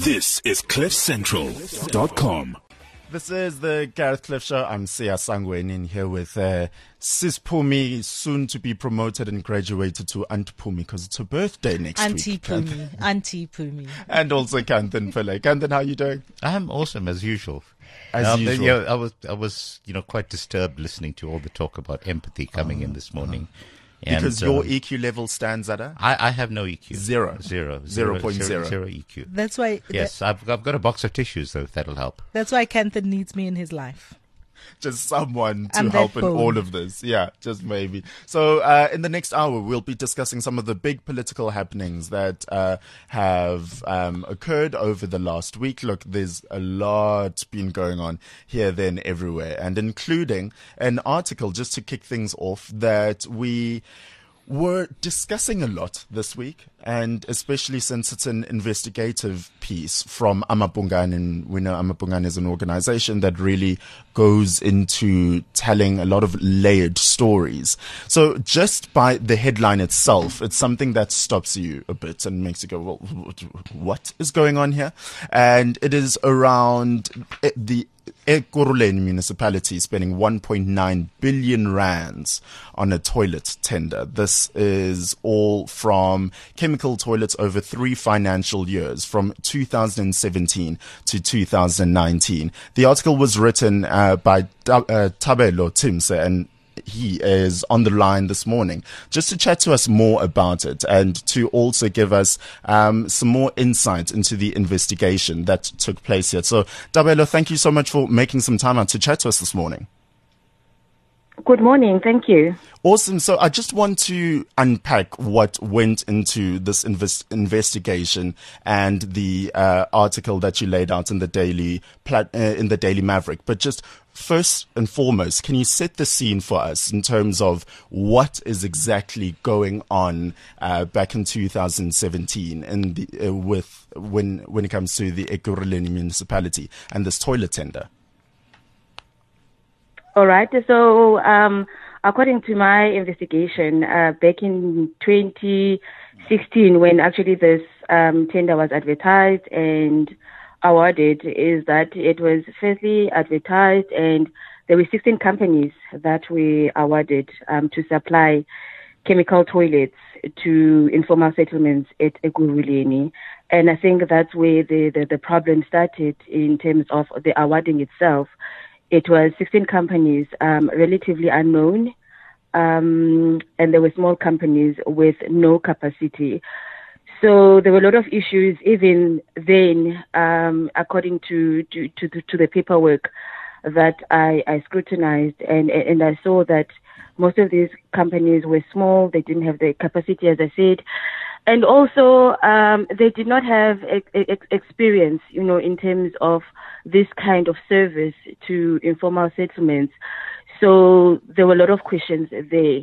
This is CliffCentral.com. This is the Gareth Cliff Show. I'm Sia Sangweni in here with Sis Pumi, soon to be promoted and graduated to Auntie Pumi because it's her birthday next week. Auntie Pumi. And also Kanthan Pillay. Kanthan, how are you doing? I'm awesome as usual. As usual. Yeah, I was quite disturbed listening to all the talk about empathy coming in this morning. Because your EQ level stands at I have no EQ. Zero. 0.0 EQ. That's why. Yes, I've got a box of tissues though. That'll help. That's why Kanthan needs me in his life. Just someone to help in all of this. Yeah, just maybe. So in the next hour, we'll be discussing some of the big political happenings that have occurred over the last week. Look, there's a lot been going on here, there, and everywhere, and including an article, just to kick things off, that we were discussing a lot this week, and especially since it's an investigative piece from Amabungane, and we know Amabungane is an organization that really goes into telling a lot of layered stories. So just by the headline itself, it's something that stops you a bit and makes you go, well, what is going on here? And it is around the Ekurhuleni municipality spending 1.9 billion rands on a toilet tender. This is all from chemical toilets over 3 financial years, from 2017 to 2019. The article was written by Tabelo Timse, and he is on the line this morning just to chat to us more about it and to also give us some more insight into the investigation that took place here. So, Tabelo, thank you so much for making some time out to chat to us this morning. Good morning. Thank you. Awesome. So I just want to unpack what went into this investigation and the article that you laid out in the Daily Maverick. But just first and foremost, can you set the scene for us in terms of what is exactly going on back in 2017 when it comes to the Ekurhuleni municipality and this toilet tender? All right. So, according to my investigation, back in 2016, when actually this tender was advertised and awarded, is that it was firstly advertised and there were 16 companies that were awarded to supply chemical toilets to informal settlements at Ekurhuleni. And I think that's where the problem started in terms of the awarding itself. It was 16 companies, relatively unknown, and there were small companies with no capacity. So there were a lot of issues even then, according to the paperwork that I scrutinized, and I saw that most of these companies were small. They didn't have the capacity, as I said. And also, they did not have experience, in terms of this kind of service to informal settlements. So there were a lot of questions there,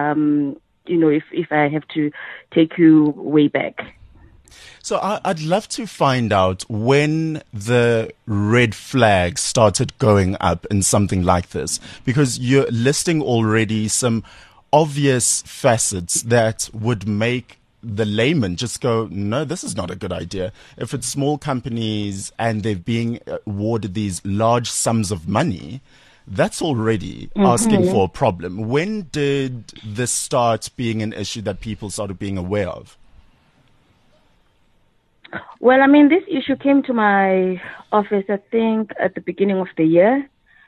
if I have to take you way back. So I'd love to find out when the red flags started going up in something like this, because you're listing already some obvious facets that would make the layman just go, no, this is not a good idea. If it's small companies and they're being awarded these large sums of money, that's already asking for a problem. When did this start being an issue that people started being aware of? Well, this issue came to my office, I think, at the beginning of the year.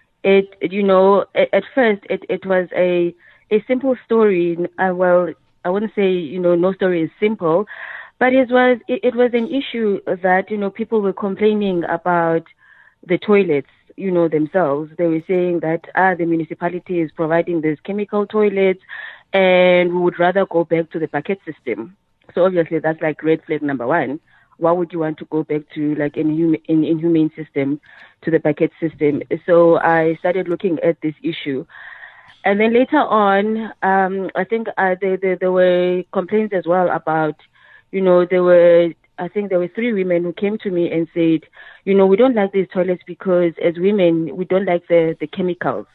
At first, it was a simple story. I wouldn't say, no story is simple, but it was an issue that, people were complaining about the toilets, themselves. They were saying that, the municipality is providing these chemical toilets and we would rather go back to the bucket system. So obviously that's like red flag number one. Why would you want to go back to like an inhumane system to the bucket system? So I started looking at this issue. And then later on, I think there were complaints as well about, there were 3 women who came to me and said, we don't like these toilets because as women, we don't like the chemicals.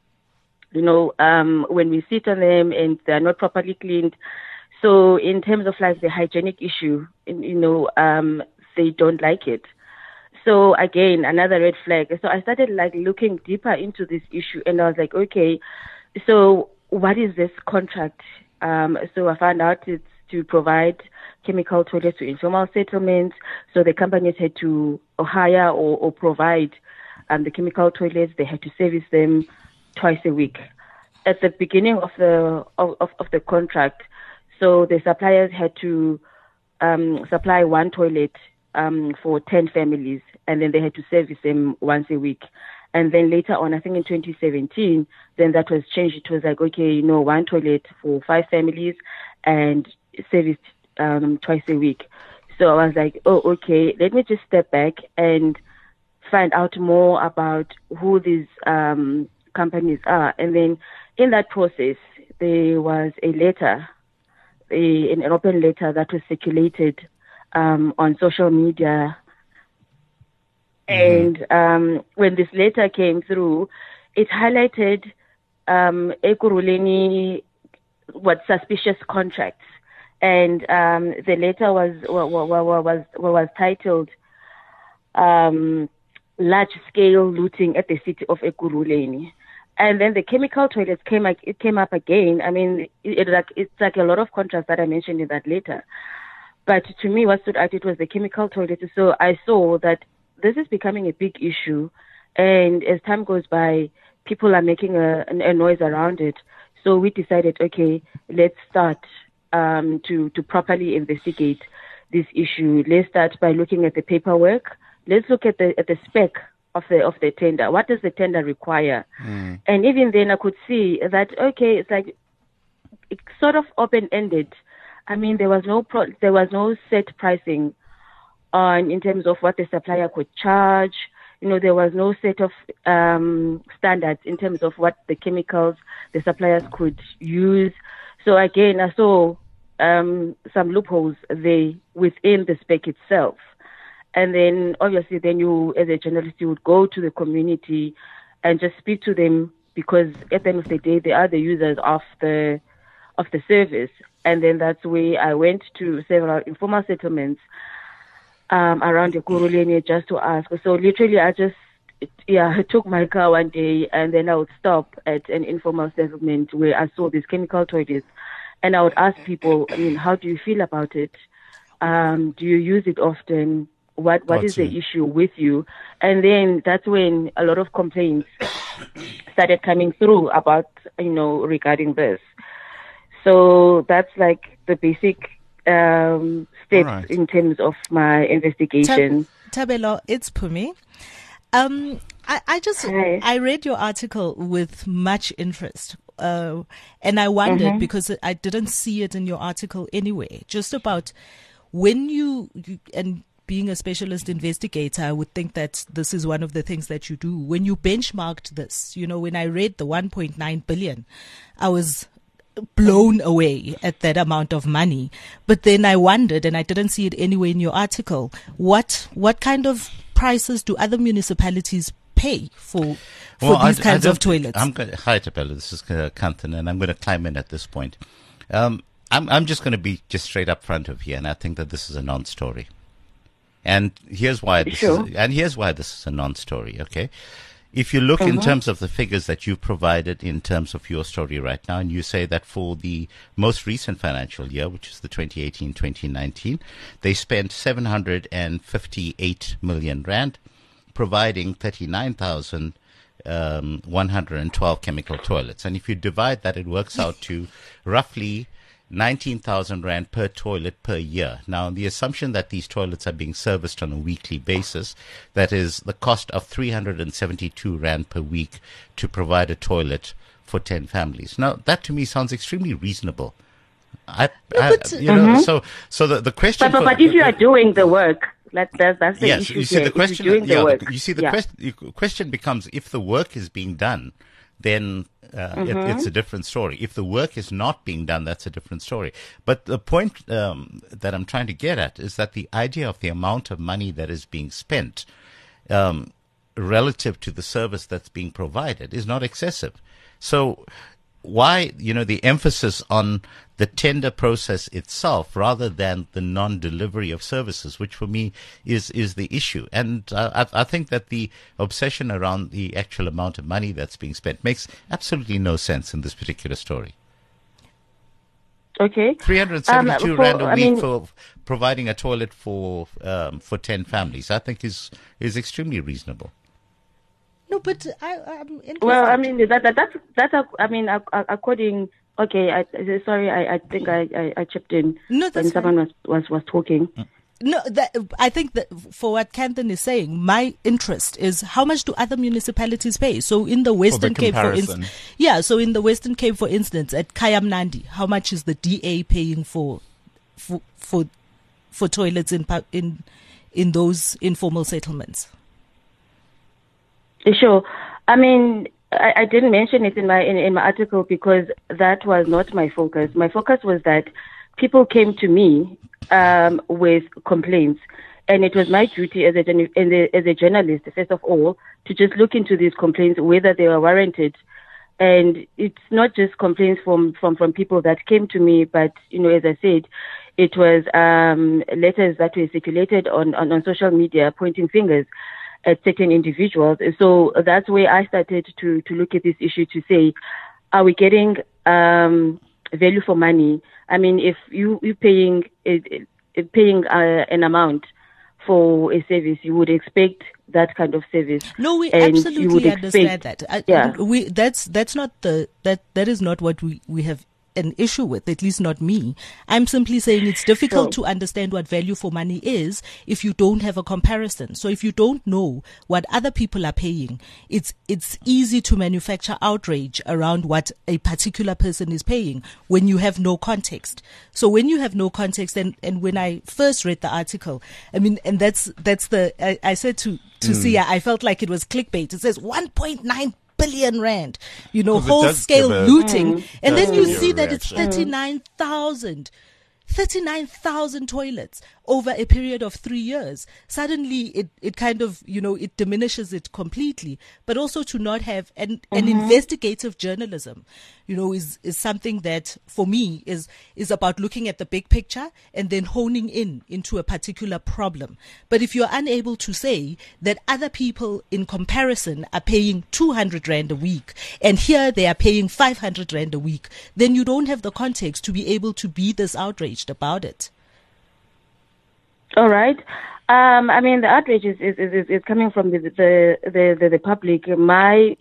When we sit on them and they're not properly cleaned. So in terms of like the hygienic issue, they don't like it. So again, another red flag. So I started like looking deeper into this issue, and I was like, okay, so what is this contract? So I found out it's to provide chemical toilets to informal settlements. So the companies had to hire or provide the chemical toilets. They had to service them twice a week. At the beginning of the contract, so the suppliers had to supply one toilet for 10 families, and then they had to service them once a week. And then later on, I think in 2017, then that was changed. It was like, okay, one toilet for 5 families and serviced twice a week. So I was like, oh, okay, let me just step back and find out more about who these companies are. And then in that process, there was a letter, an open letter that was circulated on social media. And when this letter came through, it highlighted Ekurhuleni suspicious contracts, and the letter was titled "Large Scale Looting at the City of Ekurhuleni." And then the chemical toilets came up again. I mean, it's like a lot of contracts that I mentioned in that letter. But to me, what stood out, it was the chemical toilets. So I saw that this is becoming a big issue, and as time goes by, people are making a noise around it. So we decided, okay, let's start to properly investigate this issue. Let's start by looking at the paperwork. Let's look at the spec of the tender. What does the tender require? And even then, I could see that okay, it's sort of open-ended. I mean, there was no set pricing in terms of what the supplier could charge. There was no set of standards in terms of what the chemicals the suppliers could use. So again, I saw some loopholes there within the spec itself. And then obviously then you, as a journalist, you would go to the community and just speak to them, because at the end of the day, they are the users of the service. And then that's where I went to several informal settlements around Ekurhuleni just to ask. So literally I took my car one day, and then I would stop at an informal settlement where I saw these chemical toilets, and I would ask people, I mean, how do you feel about it? Do you use it often? What is the issue with you? And then that's when a lot of complaints started coming through about, regarding this. So that's like the basic steps in terms of my investigation. Tabelo, it's Pumi. I read your article with much interest. And I wondered, because I didn't see it in your article anyway, just about when you and being a specialist investigator, I would think that this is one of the things that you do. When you benchmarked this, when I read the 1.9 billion, I was blown away at that amount of money. But then I wondered, and I didn't see it anywhere in your article, what kind of prices do other municipalities pay for these kinds of toilets? Hi, Tabelo. This is Kanthan, and I'm going to climb in at this point. I'm just going to be just straight up front of here, and I think that this is a non-story. And here's why this is a non-story, okay? If you look in terms of the figures that you've provided in terms of your story right now, and you say that for the most recent financial year, which is the 2018-2019, they spent 758 million rand, providing 39,112 chemical toilets. And if you divide that, it works out to roughly 19,000 rand per toilet per year. Now, the assumption that these toilets are being serviced on a weekly basis, that is the cost of 372 rand per week to provide a toilet for 10 families. Now, that to me sounds extremely reasonable. So the question. But if you are doing the work, that's the issue. You see the question. The question becomes, if the work is being done, then it's a different story. If the work is not being done, that's a different story. But the point that I'm trying to get at is that the idea of the amount of money that is being spent relative to the service that's being provided is not excessive. So why, the emphasis on the tender process itself rather than the non-delivery of services, which for me is the issue. And I think that the obsession around the actual amount of money that's being spent makes absolutely no sense in this particular story. Okay. 372 rand a week for providing a toilet for 10 families, I think is extremely reasonable. No, but I'm interested. Well, I mean, that's according. Okay, I think I chipped in when someone was talking. No, I think that for what Kanthan is saying, my interest is how much do other municipalities pay? So in the Western Cape, for instance, so in the Western Cape, for instance, at Kayamnandi, how much is the DA paying for toilets in those informal settlements? Sure. I mean, I didn't mention it in my article because that was not my focus. My focus was that people came to me with complaints, and it was my duty as a journalist, first of all, to just look into these complaints, whether they were warranted. And it's not just complaints from people that came to me, but as I said, it was letters that were circulated on social media pointing fingers at certain individuals. So that's where I started to look at this issue to say, are we getting value for money? I mean, if you're paying an amount for a service, you would expect that kind of service. No, we absolutely understand that. That is not what we have an issue with, at least not me. I'm simply saying it's difficult to understand what value for money is if you don't have a comparison. So if you don't know what other people are paying, it's easy to manufacture outrage around what a particular person is paying when you have no context. So when you have no context, and when I first read the article, I mean, and I said to Sia, I felt like it was clickbait. It says 1.9 billion rand, whole scale looting. And then you see that it's 39,000 toilets over a period of 3 years. Suddenly it kind of, it diminishes it completely. But also to not have an investigative journalism, is something that for me is about looking at the big picture and then honing into a particular problem. But if you're unable to say that other people in comparison are paying 200 rand a week and here they are paying 500 rand a week, then you don't have the context to be able to be this outraged about it. All right. I mean, the outrage is coming from the public. My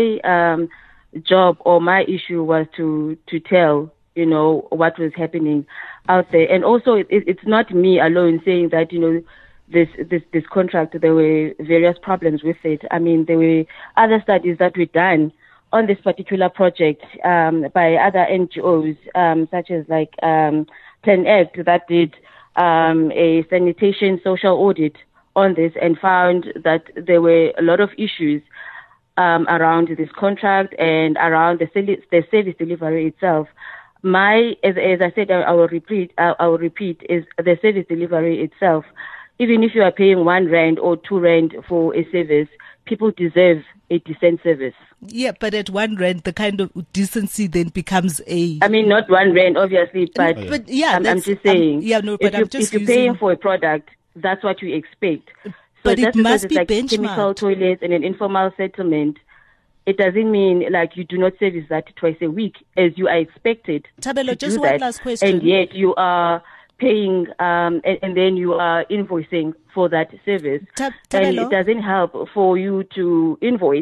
job or my issue was to tell what was happening out there, and also it's not me alone saying that this contract, there were various problems with it. I mean, there were other studies that were done on this particular project by other NGOs, such as like Plan Act, that did a sanitation social audit on this and found that there were a lot of issues around this contract and around the service delivery itself. As I said, I will repeat, is the service delivery itself. Even if you are paying 1 rand or 2 rand for a service, people deserve a decent service. Yeah, but at 1 rand, the kind of decency then becomes I mean, not 1 rand, obviously, but yeah, I'm just saying. If you're paying for a product, that's what you expect. So but it must be like benchmarked. Chemical toilets and an informal settlement, it doesn't mean like you do not service that twice a week as you are expected. Tabelo, just one last question. And yet you are paying and then you are invoicing for that service. And it doesn't help for you to invoice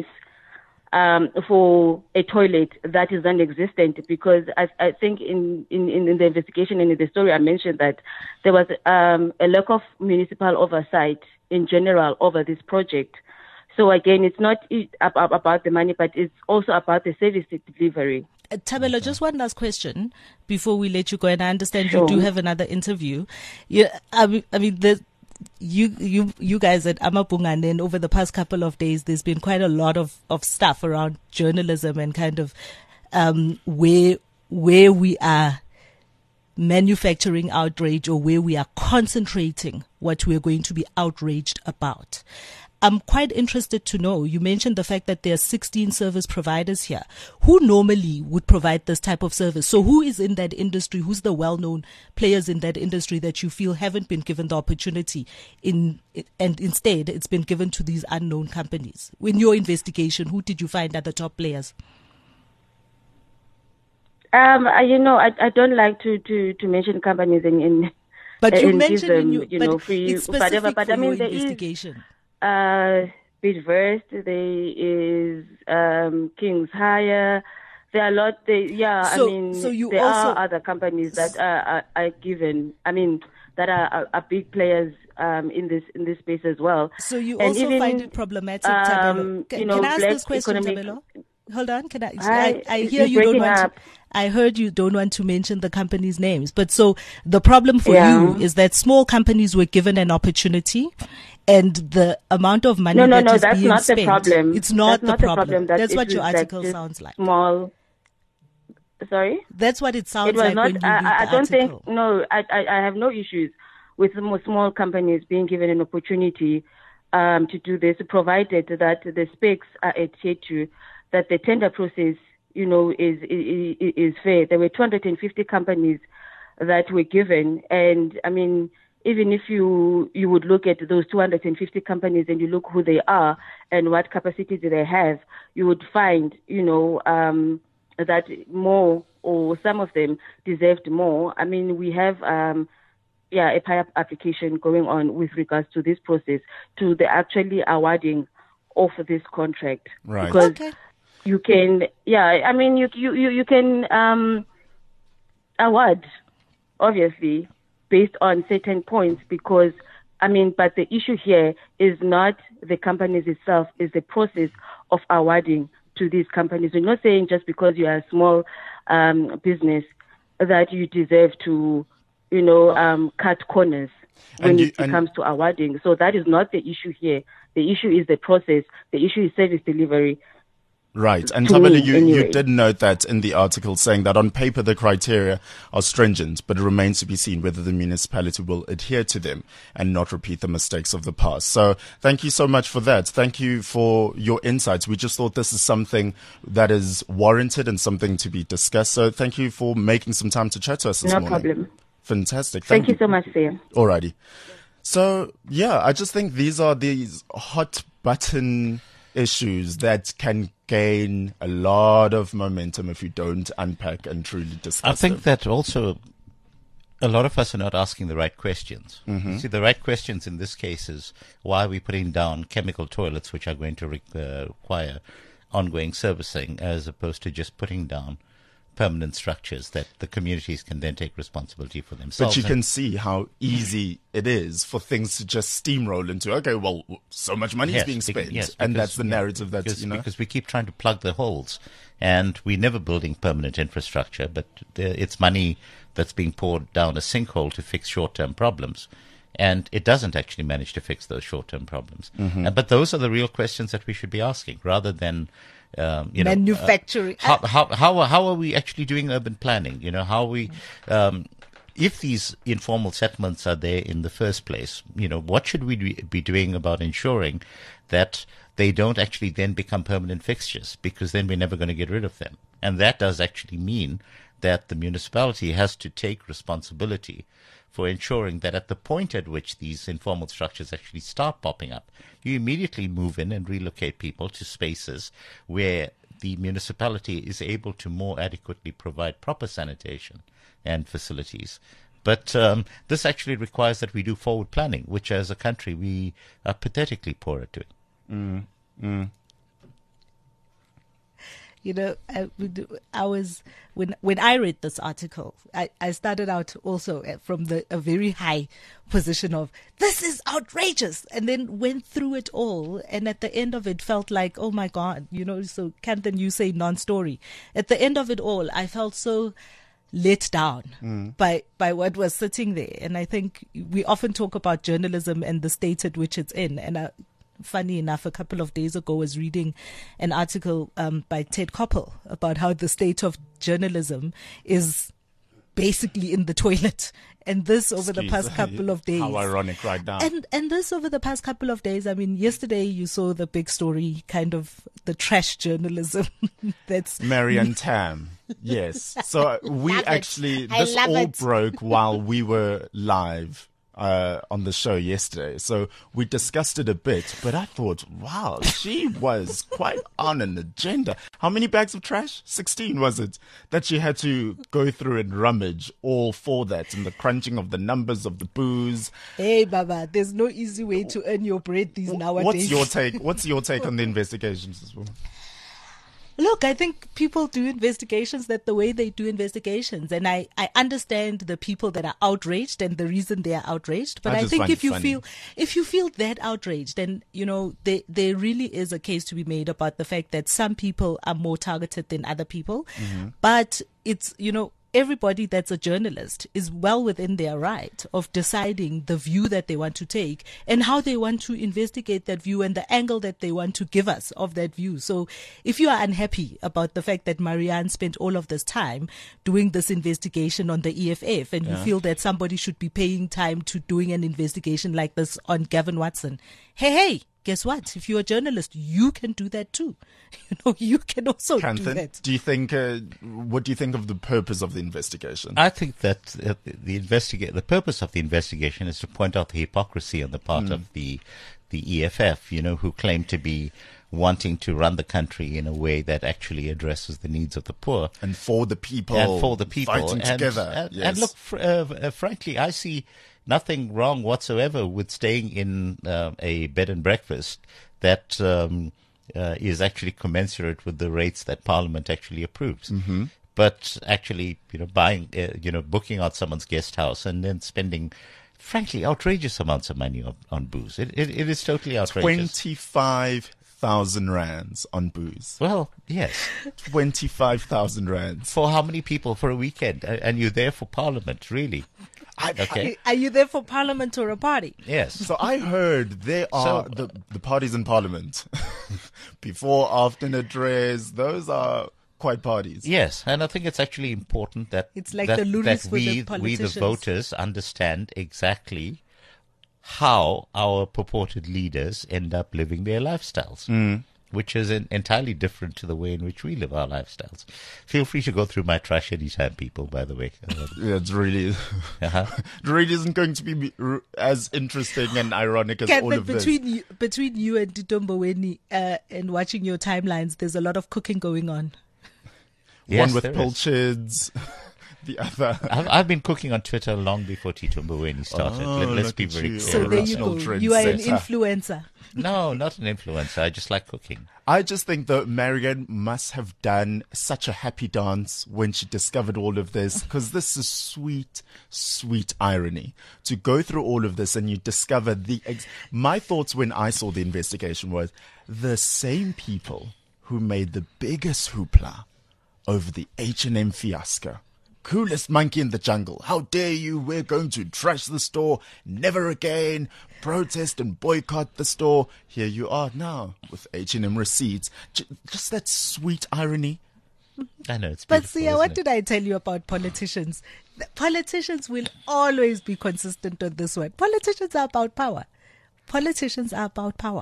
for a toilet that is non-existent, because I think in the investigation and in the story I mentioned that there was a lack of municipal oversight in general over this project. So again, it's not about the money, but it's also about the service delivery. Tabelo, just one last question before we let you go, and I understand you do have another interview. Yeah, I mean, you guys at Amabungane, and over the past couple of days, there's been quite a lot of stuff around journalism and kind of where we are manufacturing outrage or where we are concentrating what we're going to be outraged about. I'm quite interested to know, you mentioned the fact that there are 16 service providers here. Who normally would provide this type of service? So who is in that industry? Who's the well-known players in that industry that you feel haven't been given the opportunity and instead it's been given to these unknown companies? In your investigation, who did you find are the top players? I don't like to mention companies but you mentioned them, in your, free, it's specific whatever. But for I mean, your there investigation. is Bitverse, there is King's Hire. There are a lot. So you there also, are other companies that are given. I mean, that are big players in this space as well. So you and also even, find it problematic, Tabelo. Can I ask this question, Tabelo? Hold on. Can I hear you don't want to, I heard you don't want to mention the companies' names. But so the problem for you is that small companies were given an opportunity and the amount of money that's being not spent. The problem. It's not that's the not problem. The problem. That's what your article sounds like. Small. Sorry? That's what it sounds it was like not, when you read the I don't article. think, I have no issues with small companies being given an opportunity to do this, provided that the specs are adhered to, that the tender process, is fair. There were 250 companies that were given, and I mean, even if you would look at those 250 companies and you look who they are and what capacity do they have, you would find, that more or some of them deserved more. I mean, we have a PIAP application going on with regards to this process, to the actually awarding of this contract. Right. Because okay. You can, you can award, obviously, based on certain points because, but the issue here is not the companies itself, is the process of awarding to these companies. We're not saying just because you are a small business that you deserve to, cut corners when it comes to awarding. So that is not the issue here. The issue is the process. The issue is service delivery. Right. And Tabelo, you did note that in the article, saying that on paper the criteria are stringent, but it remains to be seen whether the municipality will adhere to them and not repeat the mistakes of the past. So thank you so much for that. Thank you for your insights. We just thought this is something that is warranted and something to be discussed. So thank you for making some time to chat to us this morning. No problem. Fantastic. Thank you so much, Sam. Alrighty. So, I just think these are these hot button issues that can gain a lot of momentum if you don't unpack and truly discuss I think them. that also a lot of us are not asking the right questions. Mm-hmm. See, the right questions in this case is why are we putting down chemical toilets which are going to require ongoing servicing as opposed to just putting down permanent structures that the communities can then take responsibility for themselves. But you can see how easy it is for things to just steamroll into, okay, well, so much money is being spent. And that's the narrative because we keep trying to plug the holes and we're never building permanent infrastructure, but it's money that's being poured down a sinkhole to fix short-term problems. And it doesn't actually manage to fix those short-term problems. Mm-hmm. But those are the real questions that we should be asking rather than manufacturing. How are we actually doing urban planning? How we, if these informal settlements are there in the first place, what should we be doing about ensuring that they don't actually then become permanent fixtures? Because then we're never going to get rid of them. And that does actually mean that the municipality has to take responsibility for ensuring that at the point at which these informal structures actually start popping up, you immediately move in and relocate people to spaces where the municipality is able to more adequately provide proper sanitation and facilities. But this actually requires that we do forward planning, which as a country we are pathetically poor at doing. I was when I read this article, I started out also from a very high position of this is outrageous, and then went through it all, and at the end of it felt like, oh my God, so Kanthan, you say non-story. At the end of it all, I felt so let down by what was sitting there, and I think we often talk about journalism and the state at which it's in, and funny enough, a couple of days ago, I was reading an article by Ted Koppel about how the state of journalism is basically in the toilet. And this over the past couple of days. How ironic right now. And this over the past couple of days. I mean, yesterday you saw the big story, kind of the trash journalism. That's Marianne Tam. Yes. So this all broke while we were live on the show yesterday. So we discussed it a bit, but I thought, wow, she was quite on an agenda. How many bags of trash? 16, was it? That she had to go through and rummage all for that, and the crunching of the numbers of the booze. Hey, Baba, there's no easy way to earn your bread these nowadays. What's your take on the investigations as well? Look, I think people do investigations the way they do investigations. And I understand the people that are outraged and the reason they are outraged. But I think if you feel that outraged, then, there really is a case to be made about the fact that some people are more targeted than other people. Mm-hmm. But it's, everybody that's a journalist is well within their right of deciding the view that they want to take and how they want to investigate that view and the angle that they want to give us of that view. So if you are unhappy about the fact that Marianne spent all of this time doing this investigation on the EFF and you feel that somebody should be paying time to doing an investigation like this on Gavin Watson, hey, guess what? If you're a journalist, you can do that too. You can also do that. Do you think? What do you think of the purpose of the investigation? I think that the purpose of the investigation is to point out the hypocrisy on the part of the EFF, who claim to be wanting to run the country in a way that actually addresses the needs of the poor and for the people, fighting together. And look, frankly, I see nothing wrong whatsoever with staying in a bed and breakfast that is actually commensurate with the rates that Parliament actually approves. Mm-hmm. But actually, buying, booking out someone's guest house and then spending, frankly, outrageous amounts of money on booze. It is totally outrageous. 25,000 rands on booze. Well, yes. 25,000 rands. For how many people for a weekend? And you're there for Parliament, really? Okay. Are you there for Parliament or a party? Yes. So I heard there are the parties in Parliament. Before, after an address, those are quite parties. Yes, and I think it's actually important that it's like the luris for the we the voters understand exactly how our purported leaders end up living their lifestyles. Which is entirely different to the way in which we live our lifestyles. Feel free to go through my trash anytime, people, by the way. It's really, it really isn't going to be as interesting and ironic as all of this. Between you and Tito Mboweni and watching your timelines, there's a lot of cooking going on. Yes, one with pilchards. The other. I've been cooking on Twitter long before Tito Mboweni started. Let's be very clear. So there you go. You are an influencer. No, not an influencer. I just like cooking. I just think that Marianne must have done such a happy dance when she discovered all of this, because this is sweet, sweet irony. To go through all of this and you discover my thoughts when I saw the investigation was the same people who made the biggest hoopla over the H&M fiasco. Coolest monkey in the jungle. How dare you? We're going to trash the store. Never again. Protest and boycott the store. Here you are now with H&M receipts. Just that sweet irony. I know it's beautiful. But see, what did I tell you about politicians? Politicians will always be consistent on this one. Politicians are about power. Politicians are about power.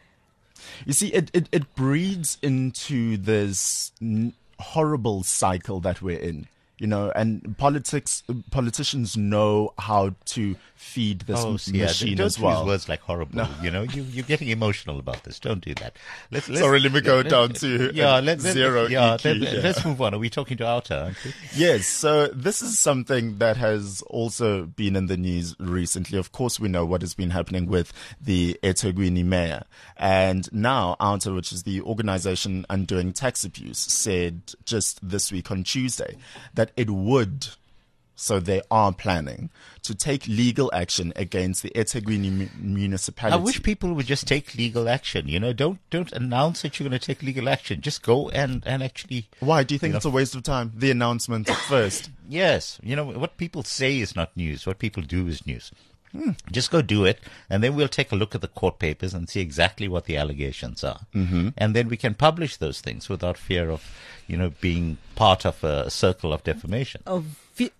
You see, it breeds into this horrible cycle that we're in. And politicians know how to feed this machine as well. Don't use words like horrible. No. You're getting emotional about this. Don't do that. Sorry, let me go down to zero. Let's move on. Are we talking to Outer, aren't we? Yes. So this is something that has also been in the news recently. Of course, we know what has been happening with the eThekwini mayor. And now Outer, which is the organization undoing tax abuse, said just this week on Tuesday that it would, so they are planning to take legal action against the eThekwini municipality. I wish people would just take legal action. Don't announce that you're going to take legal action. Just go and actually. Why do you think it's a waste of time? The announcement first. Yes, what people say is not news. What people do is news. Just go do it, and then we'll take a look at the court papers and see exactly what the allegations are. And then we can publish those things without fear of, being part of a circle of defamation. Of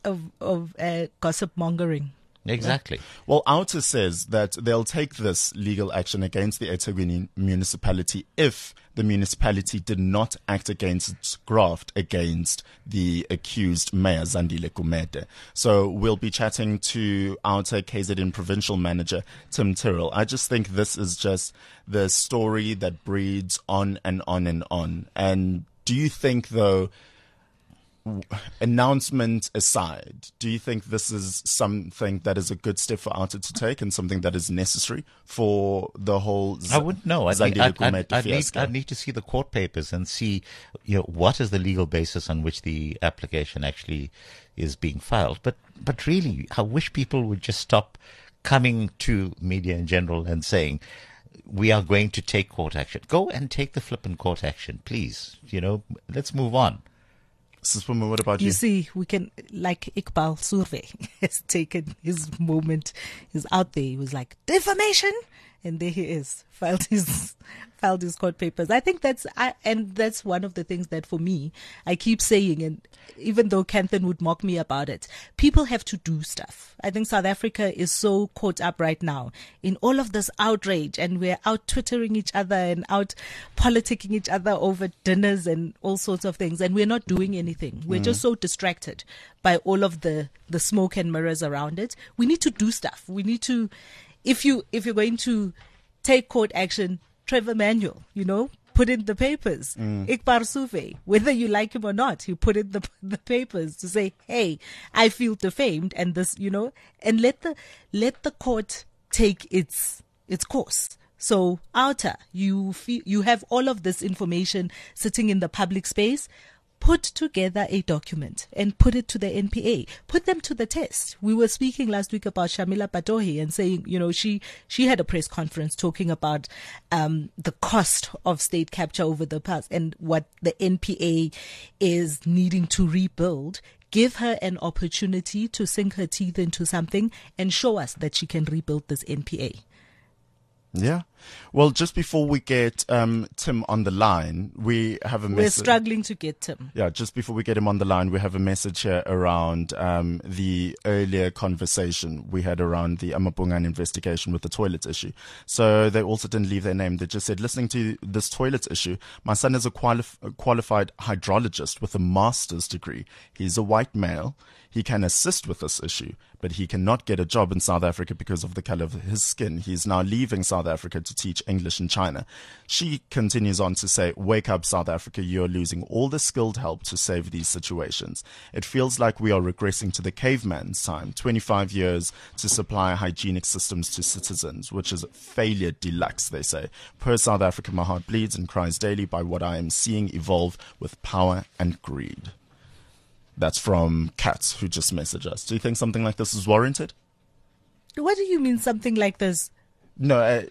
gossip mongering. Exactly. Well, Outer says that they'll take this legal action against the eThekwini municipality if the municipality did not act against its graft against the accused mayor, Zandile Gumede. So we'll be chatting to Outer KZN provincial manager, Tim Tyrrell. I just think this is just the story that breeds on and on and on. And do you think, though, announcement aside, do you think this is something that is a good step for Outer to take and something that is necessary for the whole I wouldn't know. I'd need to see the court papers and see what is the legal basis on which the application actually is being filed. But really, I wish people would just stop coming to media in general and saying, we are going to take court action. Go and take the flippant court action, please. Let's move on. Sispuma, what about you? You see, we can, like Iqbal Survey has taken his moment. He's out there. He was like, defamation. And there he is, filed his court papers. I think that's one of the things that for me, I keep saying, and even though Kanthan would mock me about it, people have to do stuff. I think South Africa is so caught up right now in all of this outrage, and we're out twittering each other and out politicking each other over dinners and all sorts of things, and we're not doing anything. We're just so distracted by all of the smoke and mirrors around it. We need to do stuff. We need to, if you're going to take court action, Trevor Manuel, put in the papers. Iqbal Survey, whether you like him or not, he put in the papers to say, hey, I feel defamed, and this, and let the court take its course. So, Outer, you have all of this information sitting in the public space. Put together a document and put it to the NPA. Put them to the test. We were speaking last week about Shamila Batohi and saying, she had a press conference talking about the cost of state capture over the past and what the NPA is needing to rebuild. Give her an opportunity to sink her teeth into something and show us that she can rebuild this NPA. Yeah. Well, just before we get Tim on the line, we have a message. We're struggling to get Tim. Yeah, just before we get him on the line, we have a message here around the earlier conversation we had around the Amabungan investigation with the toilet issue. So they also didn't leave their name. They just said, listening to this toilet issue, my son is a qualified hydrologist with a master's degree. He's a white male. He can assist with this issue, but he cannot get a job in South Africa because of the color of his skin. He's now leaving South Africa to teach English in China. She continues on to say, wake up, South Africa. You're losing all the skilled help to save these situations. It feels like we are regressing to the caveman's time, 25 years to supply hygienic systems to citizens, which is failure deluxe, they say. Per South Africa, my heart bleeds and cries daily by what I am seeing evolve with power and greed. That's from Katz, who just messaged us. Do you think something like this is warranted? What do you mean something like this? No,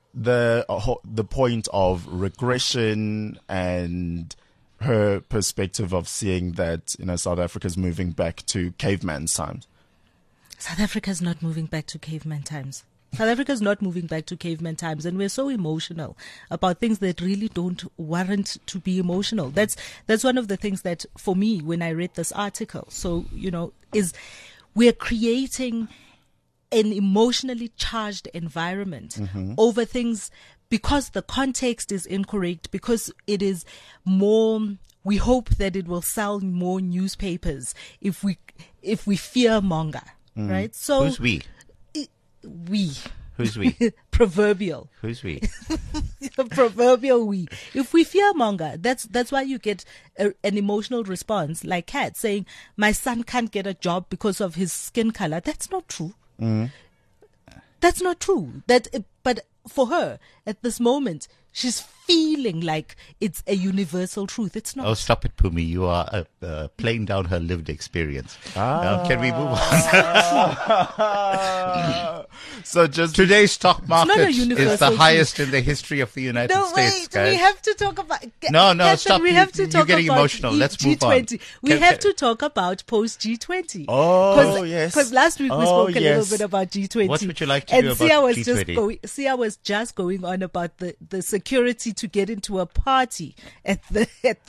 the point of regression and her perspective of seeing that South Africa is moving back to caveman times. South Africa is not moving back to caveman times. South Africa is not moving back to caveman times, and we're so emotional about things that really don't warrant to be emotional. That's one of the things that, for me, when I read this article, is we're creating an emotionally charged environment over things because the context is incorrect, because it is more. We hope that it will sell more newspapers if we fearmonger, right? So who's we? We. Who's we? Proverbial. Who's we? Proverbial we. If we fearmonger, that's why you get an emotional response like Kat saying, my son can't get a job because of his skin color. That's not true. That's not true. But for her, at this moment, She's feeling like it's a universal truth. It's not. Oh, stop it, Pumi. You are playing down her lived experience. Can we move on? So just today's stock market is universal the highest in the history of the United States, guys. We have to talk about. No, Catherine, stop. We have to talk You're getting about emotional. Let's move on. G20. We have to talk about post G20. Oh, yes. Because last week we spoke a little bit about G20. What would you like to do about G20? Sia was just going on about the security to get into a party at the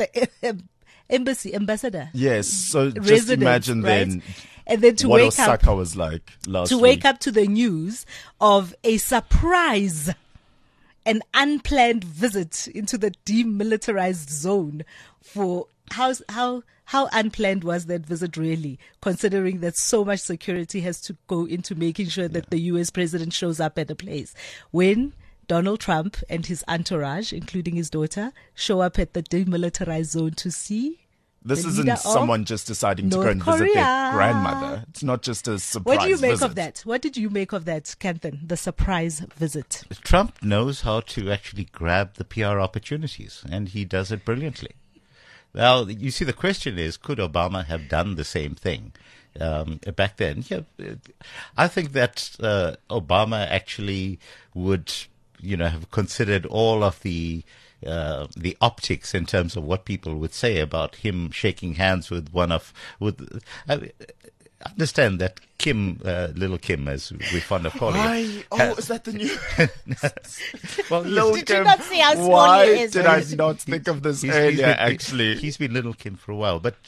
ambassador. Yes. So just imagine right? then. And then to what wake Osaka up was like last to week. wake up to the news of a surprise, an unplanned visit into the demilitarized zone. For how unplanned was that visit really, considering that so much security has to go into making sure that the US president shows up at a place. When Donald Trump and his entourage, including his daughter, show up at the demilitarized zone to see. This isn't someone just deciding to go and visit their grandmother. It's not just a surprise What do you make visit. of that? What did you make of that, Kanthan, the surprise visit? Trump knows how to actually grab the PR opportunities, and he does it brilliantly. Now, you see, the question is, could Obama have done the same thing back then? Yeah, I think that Obama actually would, have considered all of the optics in terms of what people would say about him shaking hands with I understand that Kim, little Kim, as we're fond of calling her. Is that the new? Well, Did you not see how small Why he is? did I not think of this earlier? Actually, he's been little Kim for a while, but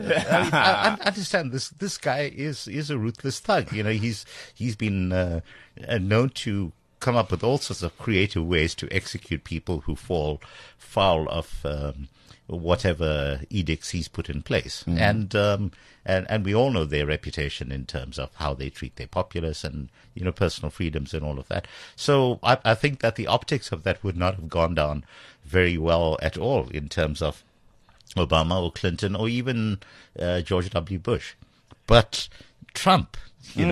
I understand this guy is a ruthless thug. He's been known to come up with all sorts of creative ways to execute people who fall foul of whatever edicts he's put in place. And we all know their reputation in terms of how they treat their populace and, personal freedoms and all of that. So I think that the optics of that would not have gone down very well at all in terms of Obama or Clinton or even George W. Bush. But Trump, he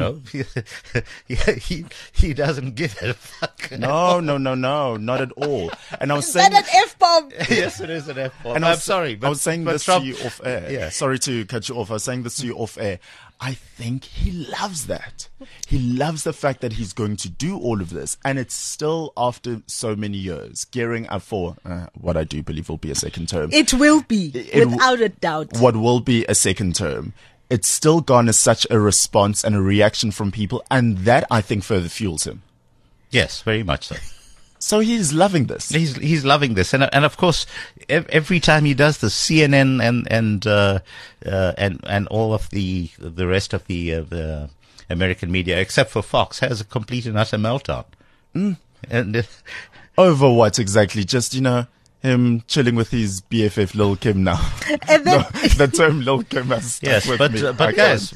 doesn't give a fuck. No, not at all. And I was Is saying that an F-bomb? Yes, it is an F-bomb. And I'm sorry, but I was saying but this Trump, to you off air. Yeah. Sorry to cut you off. I was saying this to you off air. I think he loves that. He loves the fact that he's going to do all of this, and it's still after so many years, gearing up for what I do believe will be a second term. It will be, without a doubt. What will be a second term. It's still garners such a response and a reaction from people, and that I think further fuels him. Yes, very much so. So he's loving this. He's loving this, and of course, every time he does this, CNN and all of the rest of the American media, except for Fox, has a complete and utter meltdown. And over what exactly? Just him chilling with his BFF Lil Kim now. And then the term Lil Kim has stuck with me. But guys,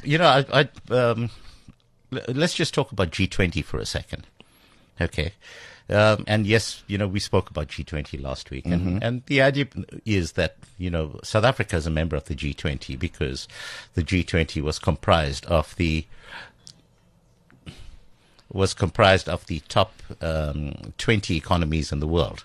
let's just talk about G20 for a second. Okay. And yes, we spoke about G20 last week, and the idea is that, South Africa is a member of the G20 because the G20 was comprised of the top 20 economies in the world,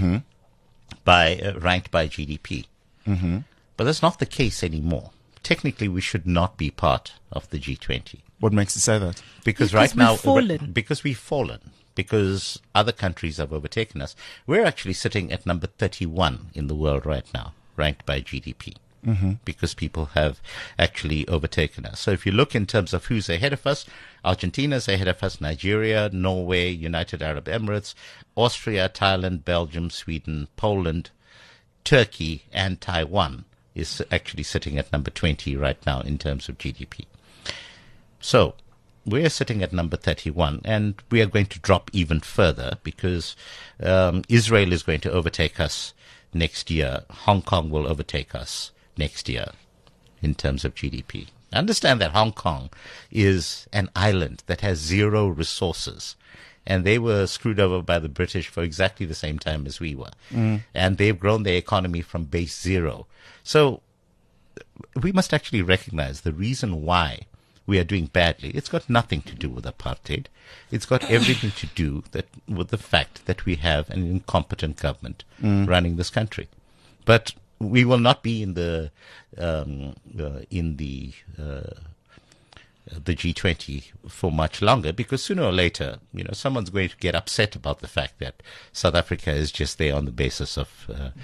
ranked by GDP. But that's not the case anymore. Technically, we should not be part of the G20. What makes you say that? Because we've fallen. Because other countries have overtaken us. We're actually sitting at number 31 in the world right now, ranked by GDP, because people have actually overtaken us. So if you look in terms of who's ahead of us, Argentina's ahead of us, Nigeria, Norway, United Arab Emirates, Austria, Thailand, Belgium, Sweden, Poland, Turkey, and Taiwan is actually sitting at number 20 right now in terms of GDP. So we're sitting at number 31, and we are going to drop even further because Israel is going to overtake us next year. Hong Kong will overtake us next year in terms of GDP. Understand that Hong Kong is an island that has zero resources, and they were screwed over by the British for exactly the same time as we were. And they've grown their economy from base zero. So we must actually recognize the reason why we are doing badly. It's got nothing to do with apartheid. It's got everything to do with the fact that we have an incompetent government running this country. But we will not be in the G20 for much longer, because sooner or later, someone's going to get upset about the fact that South Africa is just there on the basis of,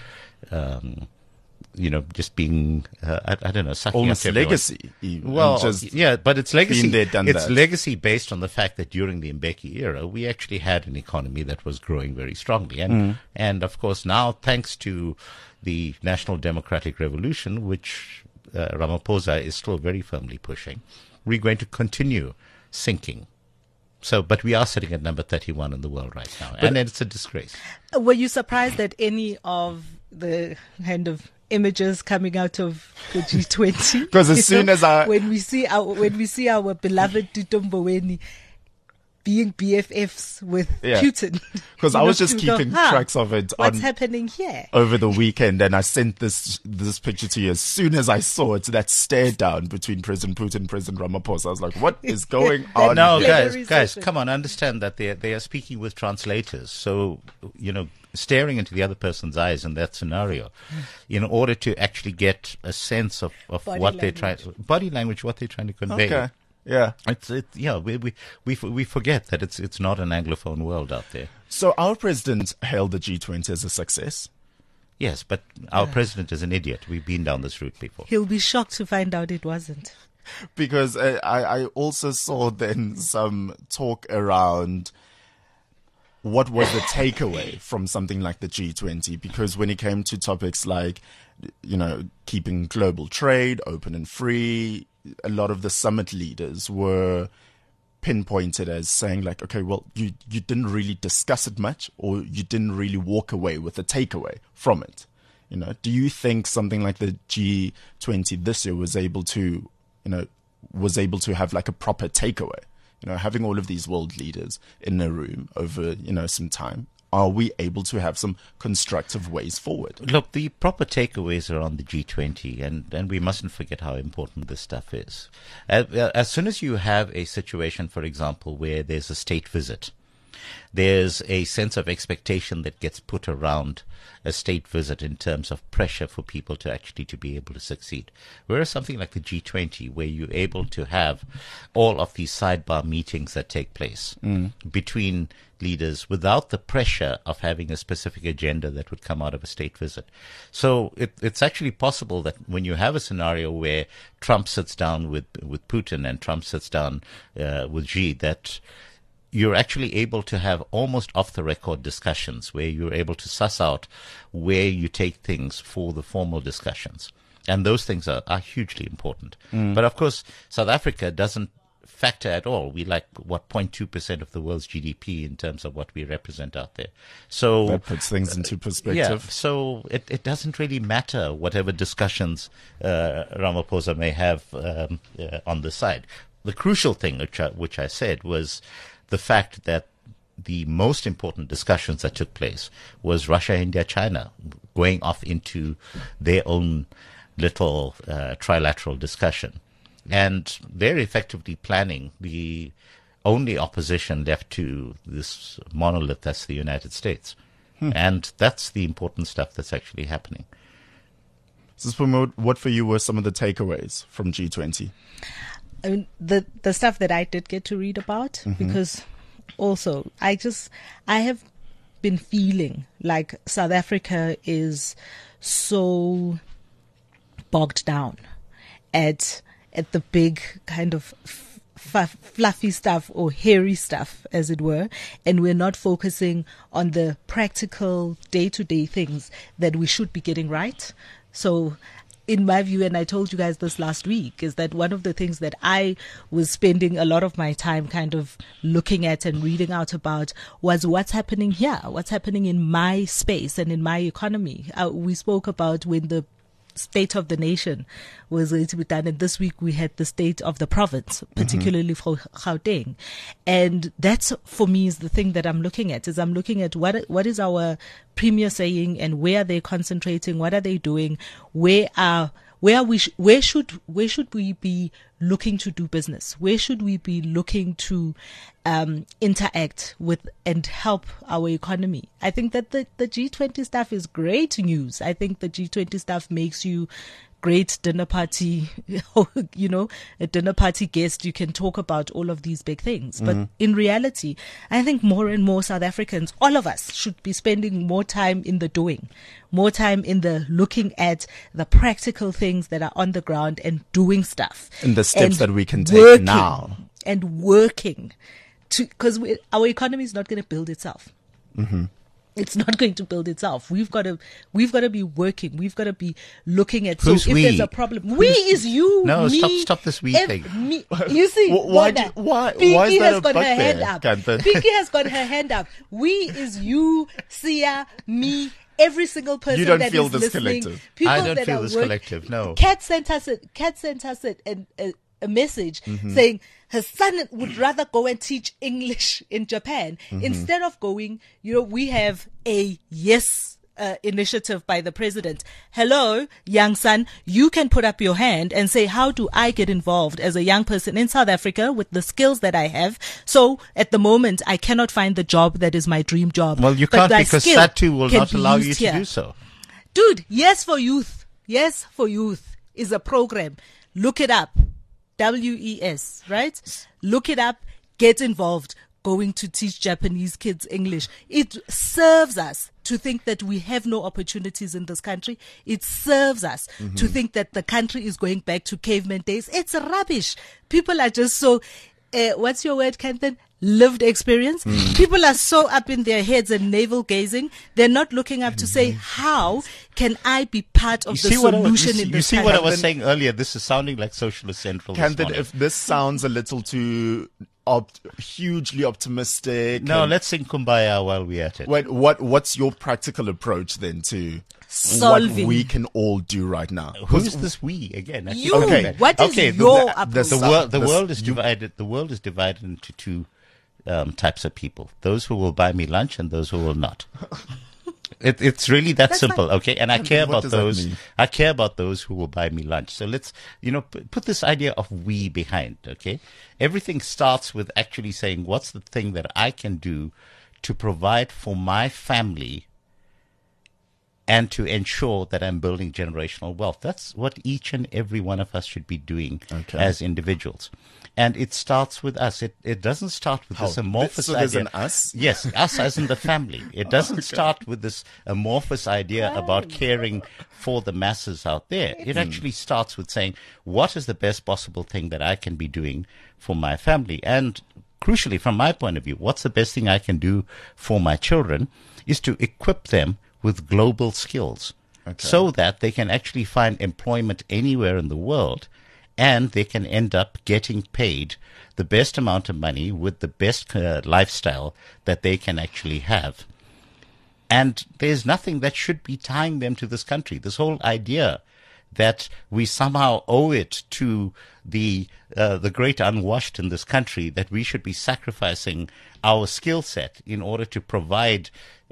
just being, I don't know, sucking almost up everyone. legacy. Well, yeah, but it's legacy. It's that. legacy based on the fact that during the Mbeki era, we actually had an economy that was growing very strongly, and of course now, thanks to the National Democratic Revolution, which Ramaphosa is still very firmly pushing, we're going to continue sinking. But we are sitting at number 31 in the world right now, and it's a disgrace. Were you surprised at any of the kind of images coming out of the G20? Because as soon as when we see our beloved Tito Mboweni being BFFs with Putin. Because I was just keeping tracks of it. What's happening here? Over the weekend, and I sent this picture to you as soon as I saw it, that stare down between President Putin and President Ramaphosa. I was like, what is going on? No, guys, come on, understand that they are speaking with translators. So, staring into the other person's eyes in that scenario, in order to actually get a sense of what they're trying, body language, what they're trying to convey. Okay. Yeah, we forget that it's not an Anglophone world out there. So our president hailed the G20 as a success. Yes, but our president is an idiot. We've been down this route before. He'll be shocked to find out it wasn't. Because I also saw then some talk around what was the takeaway from something like the G20, because when it came to topics like, keeping global trade open and free, a lot of the summit leaders were pinpointed as saying like, okay, well, you didn't really discuss it much, or you didn't really walk away with a takeaway from it. Do you think something like the G20 this year was able to have like a proper takeaway? Having all of these world leaders in a room over, some time, are we able to have some constructive ways forward? Look, the proper takeaways are on the G20, and we mustn't forget how important this stuff is. As soon as you have a situation, for example, where there's a state visit, there's a sense of expectation that gets put around a state visit in terms of pressure for people to be able to succeed. Whereas something like the G20, where you're able to have all of these sidebar meetings that take place between leaders without the pressure of having a specific agenda that would come out of a state visit. So it's actually possible that when you have a scenario where Trump sits down with Putin and Trump sits down with Xi, that you're actually able to have almost off-the-record discussions where you're able to suss out where you take things for the formal discussions. And those things are hugely important. But of course, South Africa doesn't factor at all. We 0.2% of the world's GDP in terms of what we represent out there. So that puts things into perspective. Yeah, so it doesn't really matter whatever discussions Ramaphosa may have on the side. The crucial thing, which I said, was the fact that the most important discussions that took place was Russia, India, China going off into their own little trilateral discussion. And they're effectively planning the only opposition left to this monolith that's the United States. And that's the important stuff that's actually happening. So, what for you were some of the takeaways from G20? I mean, the stuff that I did get to read about, because also I have been feeling like South Africa is so bogged down at the big kind of fluffy stuff or hairy stuff, as it were, and we're not focusing on the practical day-to-day things that we should be getting right. So in my view, and I told you guys this last week, is that one of the things that I was spending a lot of my time kind of looking at and reading out about was what's happening here, what's happening in my space and in my economy. We spoke about when the State of the Nation was going to be done, and this week we had the State of the Province, particularly for Gauteng. And that's, for me, is the thing that I'm looking at, is I'm looking at what is our Premier saying and where are they concentrating, what are they doing, where should we be looking to do business? Where should we be looking to interact with and help our economy? I think that the G20 stuff is great news. I think the G20 stuff makes you great dinner party, a dinner party guest. You can talk about all of these big things. But in reality, I think more and more South Africans, all of us, should be spending more time in the doing, more time in the looking at the practical things that are on the ground and doing stuff. And the steps that we can take now. And working. Because our economy is not going to build itself. Mm-hmm. It's not going to build itself. We've got to be working. We've got to be looking at. Who's so if we? There's a problem, we is you. No, me, stop this we thing. Me. You see, why is that a bugbear? Pinky has got her hand up. We is you, Sia, me. Every single person you don't that feel is this listening. Collective. People I don't that feel are this collective. No. Kat sent us a message saying her son would rather go and teach English in Japan instead of going. We have a yes initiative by the president. Hello, young son, you can put up your hand and say, how do I get involved as a young person in South Africa with the skills that I have? So at the moment, I cannot find the job that is my dream job. Well, you but can't, because SADTU will not allow you to do so. Dude, Yes for Youth. Yes for Youth is a program. Look it up. WES, right? Look it up, get involved, going to teach Japanese kids English. It serves us to think that we have no opportunities in this country. It serves us to think that the country is going back to caveman days. It's rubbish. People are just so, what's your word, Kanthan? Lived experience. People are so up in their heads and navel gazing. They're not looking up to say, how can I be part of the solution in this country? You see what I was saying earlier? This is sounding like Socialist Central. Kanthan, if this sounds a little too hugely optimistic. No, let's sing Kumbaya while we're at it. Wait, what's your practical approach then to solving what we can all do right now? Who's this we again? You. Okay. What is your approach? The world is divided. The world is divided into two types of people: those who will buy me lunch and those who will not. It's really that's simple, okay? And I care about those. I care about those who will buy me lunch. So let's, put this idea of we behind, okay? Everything starts with actually saying, what's the thing that I can do to provide for my family and to ensure that I'm building generational wealth? That's what each and every one of us should be doing as individuals. And it starts with us. It doesn't start with this amorphous idea. So there's an us? Yes, us as in the family. It doesn't start with this amorphous idea about caring for the masses out there. It actually starts with saying, what is the best possible thing that I can be doing for my family? And crucially, from my point of view, what's the best thing I can do for my children is to equip them with global skills so that they can actually find employment anywhere in the world, and they can end up getting paid the best amount of money with the best lifestyle that they can actually have. And there's nothing that should be tying them to this country. This whole idea that we somehow owe it to the great unwashed in this country, that we should be sacrificing our skill set in order to provide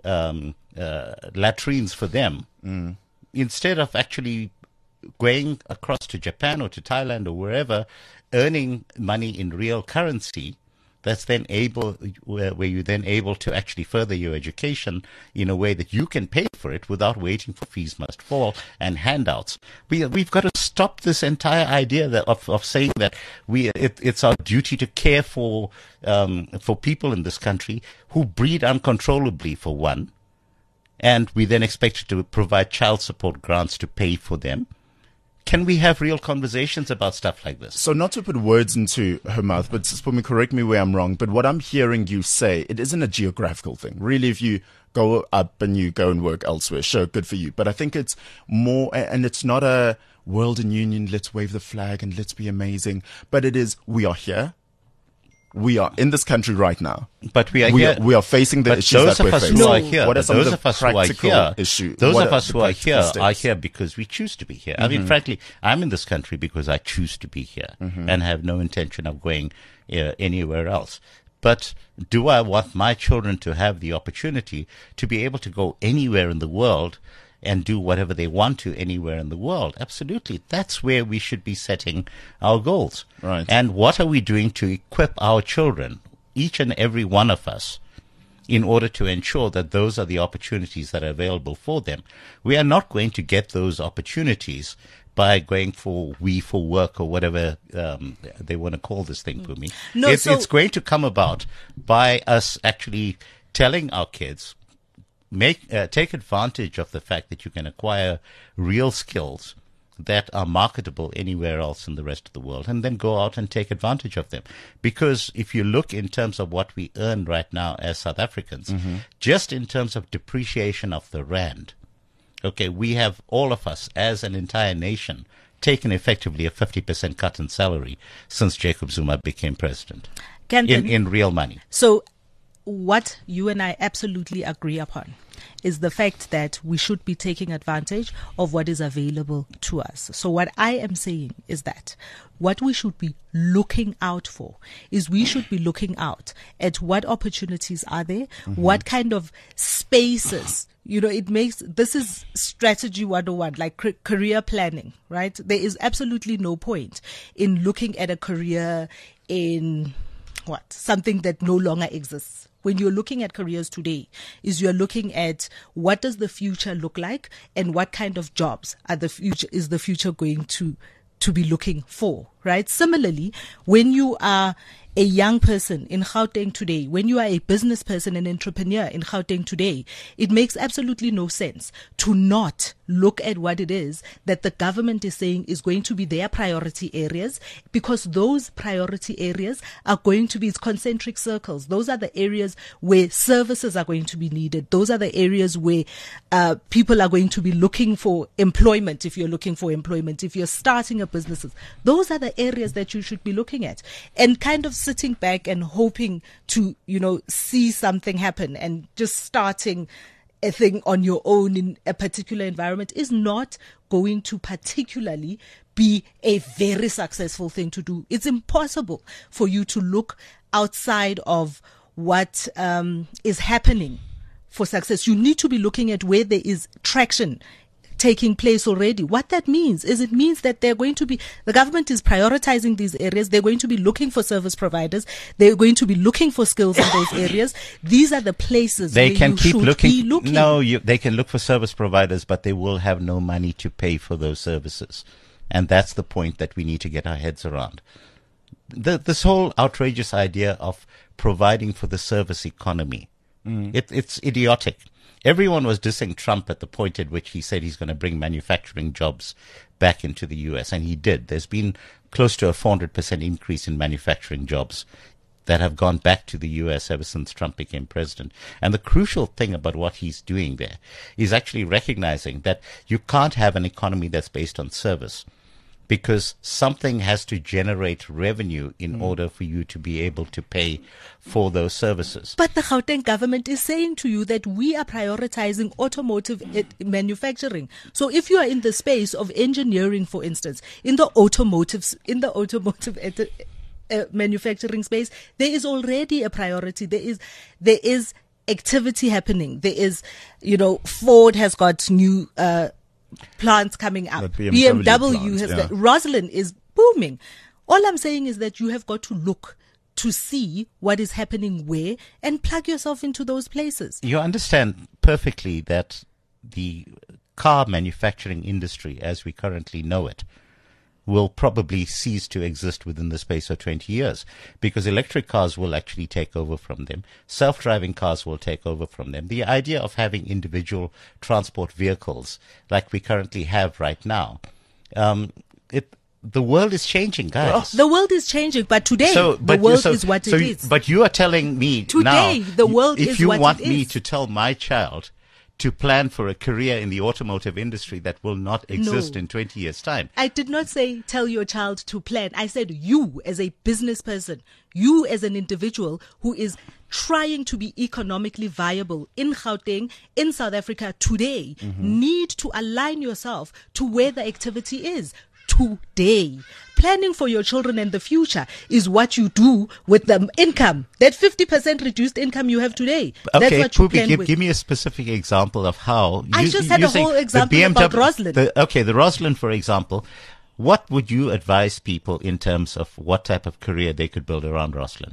latrines for them, instead of actually going across to Japan or to Thailand or wherever, earning money in real currency, that's then where you're then able to actually further your education in a way that you can pay for it without waiting for fees must fall and handouts. We've got to stop this entire idea of saying that it's our duty to care for people in this country who breed uncontrollably, for one, and we then expect to provide child support grants to pay for them. Can we have real conversations about stuff like this? So not to put words into her mouth, but Sipumi, correct me where I'm wrong, but what I'm hearing you say, it isn't a geographical thing. Really, if you go up and you go and work elsewhere, sure, good for you. But I think it's more, and it's not a world and union, let's wave the flag and let's be amazing. But it is, we are here. We are in this country right now. But we are here. We are facing the issues that we're facing. What are some of the practical issues? Those of us who are here because we choose to be here. I mean, frankly, I'm in this country because I choose to be here and have no intention of going anywhere else. But do I want my children to have the opportunity to be able to go anywhere in the world and do whatever they want to anywhere in the world. Absolutely. That's where we should be setting our goals. Right. And what are we doing to equip our children, each and every one of us, in order to ensure that those are the opportunities that are available for them? We are not going to get those opportunities by going for We for Work or whatever they want to call this thing, Pumi. No, it's going to come about by us actually telling our kids, take advantage of the fact that you can acquire real skills that are marketable anywhere else in the rest of the world, and then go out and take advantage of them. Because if you look in terms of what we earn right now as South Africans, just in terms of depreciation of the rand, okay, we have, all of us as an entire nation, taken effectively a 50% cut in salary since Jacob Zuma became president. In real money. So what you and I absolutely agree upon is the fact that we should be taking advantage of what is available to us. So what I am saying is that what we should be looking out for is we should be looking out at what opportunities are there, what kind of spaces, this is strategy 101, like career planning, right? There is absolutely no point in looking at a career in something that no longer exists. When you're looking at careers today, is you're looking at what does the future look like and what kind of jobs is the future going to be looking for, right? Similarly, when you are a young person in Gauteng today, when you are a business person, an entrepreneur in Gauteng today, it makes absolutely no sense to not look at what it is that the government is saying is going to be their priority areas, because those priority areas are going to be its concentric circles. Those are the areas where services are going to be needed. Those are the areas where people are going to be looking for employment. If you're looking for employment, if you're starting a business, those are the areas that you should be looking at, and kind of sitting back and hoping to, see something happen and just starting a thing on your own in a particular environment is not going to particularly be a very successful thing to do. It's impossible for you to look outside of what is happening for success. You need to be looking at where there is traction taking place already. What that means is it means that the government is prioritizing these areas. They're going to be looking for service providers. They're going to be looking for skills in those areas. These are the places they where can you keep should looking. be looking. No, they can look for service providers, but they will have no money to pay for those services. And that's the point that we need to get our heads around. This whole outrageous idea of providing for the service economy, it's idiotic. Everyone was dissing Trump at the point at which he said he's going to bring manufacturing jobs back into the U.S., and he did. There's been close to a 400% increase in manufacturing jobs that have gone back to the U.S. ever since Trump became president. And the crucial thing about what he's doing there is actually recognizing that you can't have an economy that's based on service, because something has to generate revenue in order for you to be able to pay for those services. But the Gauteng government is saying to you that we are prioritizing automotive manufacturing. So if you are in the space of engineering, for instance, in the automotive manufacturing space, there is already a priority. There is activity happening. There is, Ford has got new plants coming up. BMW has got, Rosalind is booming. All I'm saying is that you have got to look to see what is happening where and plug yourself into those places. You understand perfectly that the car manufacturing industry, as we currently know it, will probably cease to exist within the space of 20 years, because electric cars will actually take over from them. Self-driving cars will take over from them. The idea of having individual transport vehicles like we currently have right now, the world is changing, guys. The world is changing, but today the world is what it is. But you are telling me today now, the world is what it is. If you want me to tell my child to plan for a career in the automotive industry that will not exist in 20 years' time. I did not say tell your child to plan. I said you as a business person, you as an individual who is trying to be economically viable in Gauteng, in South Africa today, need to align yourself to where the activity is. today. Planning for your children and the future is what you do with the income. That 50% reduced income you have today. Okay, that's what you plan with. Give me a specific example of how. I just had a whole example about Roslyn. The Roslyn, for example. What would you advise people in terms of what type of career they could build around Roslyn?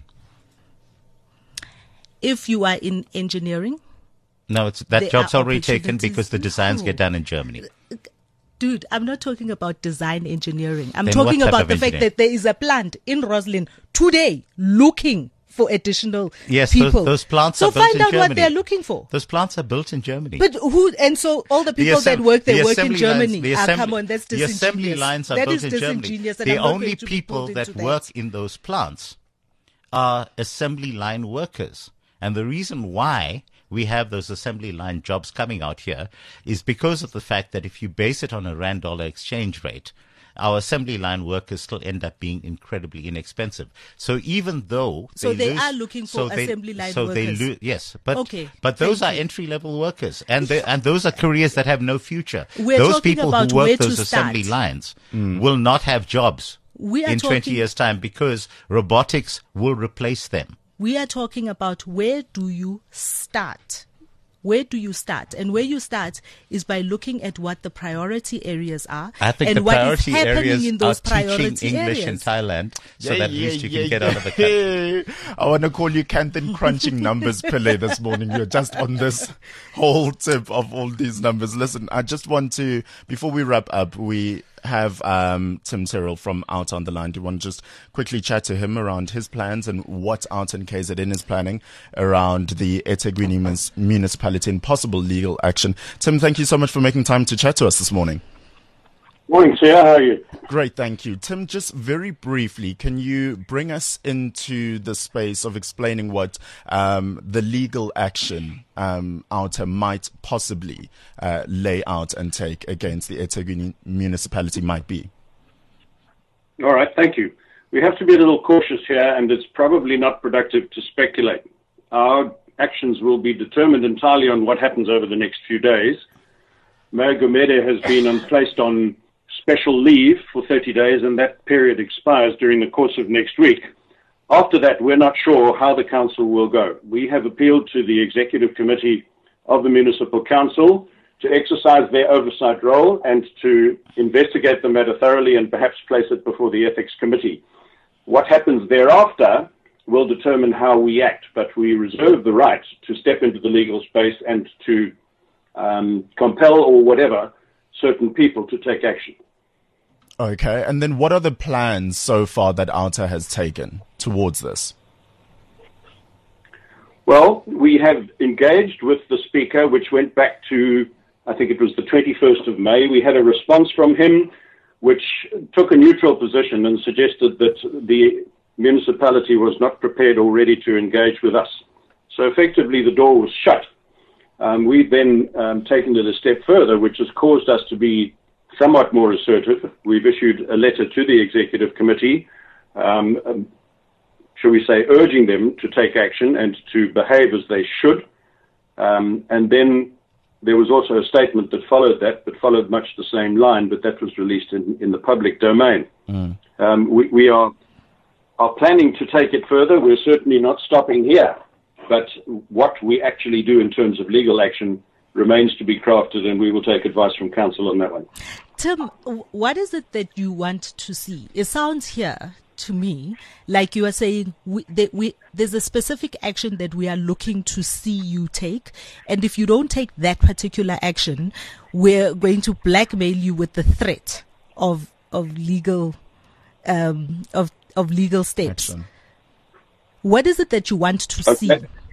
If you are in engineering. No, that job's already taken because the designs get done in Germany. Dude, I'm not talking about design engineering. I'm talking about the fact that there is a plant in Roslyn today looking for additional people. Those plants are built in Germany. So find out what they're looking for. Those plants are built in Germany. But so all the people that work there work in Germany. Come on, that's disingenuous. The assembly lines are built in Germany. The only people that work in those plants are assembly line workers. And the reason why we have those assembly line jobs coming out here is because of the fact that if you base it on a rand-dollar exchange rate, our assembly line workers still end up being incredibly inexpensive. So even though they are looking for assembly line workers. Yes, but those are entry-level workers, and those are careers that have no future. Those people who work those assembly lines will not have jobs in 20 years' time because robotics will replace them. We are talking about where do you start? Where do you start? And where you start is by looking at what the priority areas are. I think and the priority what is happening areas in those are priority teaching English areas. in Thailand so that at least you can get out of the country. I want to call you Kanthan Crunching Numbers Pillay this morning. You're just on this whole tip of all these numbers. Listen, I just want to, before we wrap up, we have Tim Cyril from Out on the line. Do you want to just quickly chat to him around his plans and what Out and KZN is planning around the eThekwini municipality and possible legal action? Tim, thank you so much for making time to chat to us this morning. Morning, sir. How are you? Great, thank you. Tim, just very briefly, can you bring us into the space of explaining what the legal action Outer might possibly lay out and take against the eThekwini municipality might be? All right, thank you. We have to be a little cautious here, and it's probably not productive to speculate. Our actions will be determined entirely on what happens over the next few days. Mayor Gumede has been placed on special leave for 30 days, and that period expires during the course of next week. After that, we're not sure how the council will go. We have appealed to the executive committee of the municipal council to exercise their oversight role and to investigate the matter thoroughly and perhaps place it before the ethics committee. What happens thereafter will determine how we act, but we reserve the right to step into the legal space and to compel or whatever certain people to take action. Okay, and then what are the plans so far that Outer has taken towards this? Well, we have engaged with the Speaker, which went back to, I think it was the 21st of May. We had a response from him, which took a neutral position and suggested that the municipality was not prepared or ready to engage with us. So effectively, the door was shut. We've then taken it a step further, which has caused us to be somewhat more assertive. We've issued a letter to the executive committee, shall we say, urging them to take action and to behave as they should. And then there was also a statement that followed that, but followed much the same line, but that was released in the public domain. We are planning to take it further. We're certainly not stopping here. But what we actually do in terms of legal action remains to be crafted, and we will take advice from council on that one. Tim, what is it that you want to see? It sounds here to me like you are saying there's a specific action that we are looking to see you take, and if you don't take that particular action, we're going to blackmail you with the threat of legal legal steps. Action. What is it that you want to see?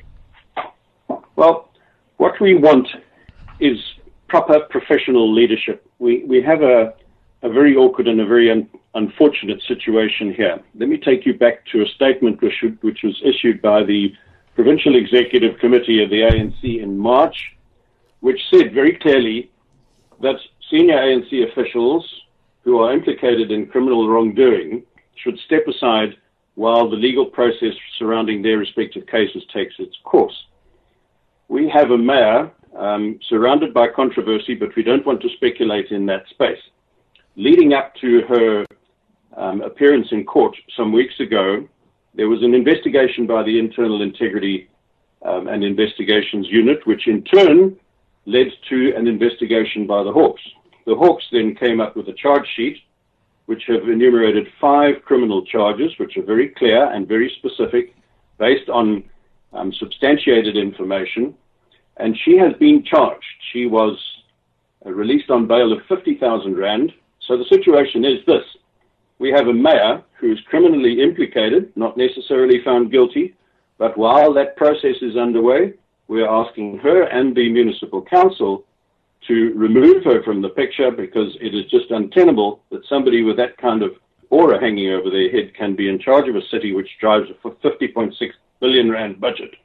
Well, what we want is proper professional leadership. We have a very awkward and a very unfortunate situation here. Let me take you back to a statement which was issued by the Provincial Executive Committee of the ANC in March, which said very clearly that senior ANC officials who are implicated in criminal wrongdoing should step aside while the legal process surrounding their respective cases takes its course. We have a mayor surrounded by controversy, but we don't want to speculate in that space. leading up to her appearance in court some weeks ago, there was an investigation by the Internal Integrity and Investigations Unit, which in turn led to an investigation by the Hawks. The Hawks then came up with a charge sheet which have enumerated 5 criminal charges, which are very clear and very specific, based on substantiated information. And she has been charged. She was released on bail of 50,000 rand. So the situation is this. We have a mayor who's criminally implicated, not necessarily found guilty, but while that process is underway, we're asking her and the municipal council to remove her from the picture, because it is just untenable that somebody with that kind of aura hanging over their head can be in charge of a city which drives a 50.6 billion rand budget.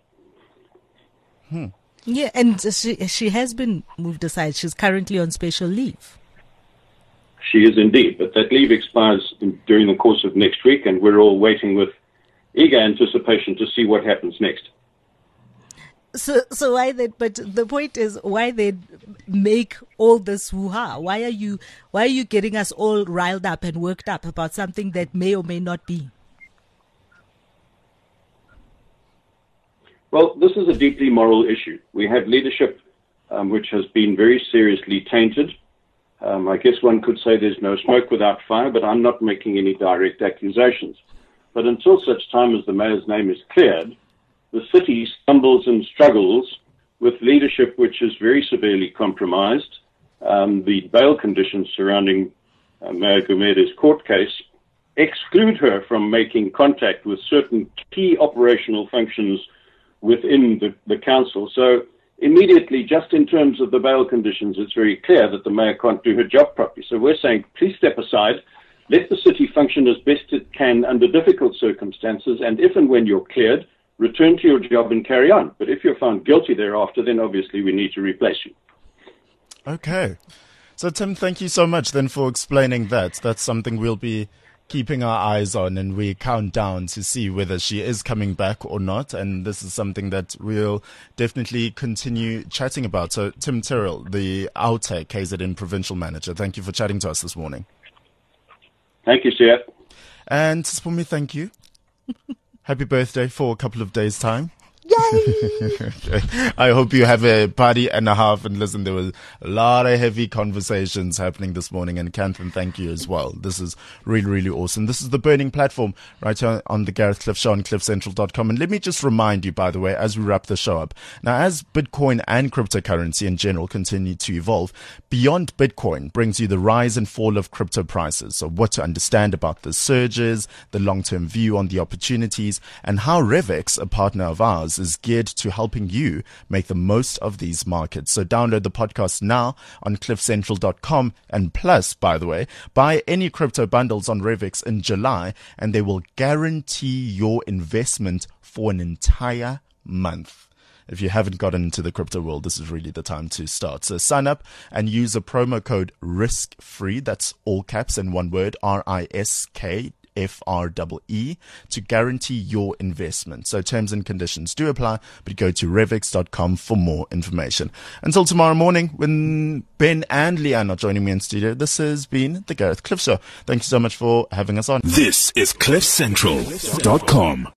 Yeah, and she has been moved aside. She's currently on special leave. She is indeed, but that leave expires during the course of next week, and we're all waiting with eager anticipation to see what happens next. So why they? But the point is, why they make all this hoo-ha? Why are you getting us all riled up and worked up about something that may or may not be? Well, this is a deeply moral issue. We have leadership which has been very seriously tainted. I guess one could say there's no smoke without fire, but I'm not making any direct accusations. But until such time as the mayor's name is cleared, the city stumbles and struggles with leadership which is very severely compromised. The bail conditions surrounding Mayor Gumede's court case exclude her from making contact with certain key operational functions within the council. So immediately, just in terms of the bail conditions, it's very clear that the mayor can't do her job properly. So we're saying, please step aside, let the city function as best it can under difficult circumstances, and if and when you're cleared, return to your job and carry on. But if you're found guilty thereafter, then obviously we need to replace you. Okay. So, Tim, thank you so much then for explaining that. That's something we'll be keeping our eyes on, and we count down to see whether she is coming back or not. And this is something that we'll definitely continue chatting about. So, Tim Tyrrell, the Outer KZN Provincial Manager, thank you for chatting to us this morning. Thank you, Sia. And Spumi, thank you. Happy birthday for a couple of days' time. Yay! Okay. I hope you have a party and a half. And listen, there was a lot of heavy conversations happening this morning. And Kanthan, thank you as well. This is really, really awesome. This is the Burning Platform right here on the Gareth Cliff Show on cliffcentral.com. And let me just remind you, by the way, as we wrap the show up, now as Bitcoin and cryptocurrency in general continue to evolve, Beyond Bitcoin brings you the rise and fall of crypto prices. So what to understand about the surges, the long-term view on the opportunities, and how Revex, a partner of ours, is geared to helping you make the most of these markets. So download the podcast now on cliffcentral.com. And plus, by the way, buy any crypto bundles on Revex in July and they will guarantee your investment for an entire month. If you haven't gotten into the crypto world, this is really the time to start. So sign up and use a promo code RISKFREE. That's all caps and one word, RISKFREE, to guarantee your investment. So terms and conditions do apply, but go to revex.com for more information. Until tomorrow morning, when Ben and Leanne are joining me in studio, this has been the Gareth Cliff Show. Thank you so much for having us on. This is cliffcentral.com.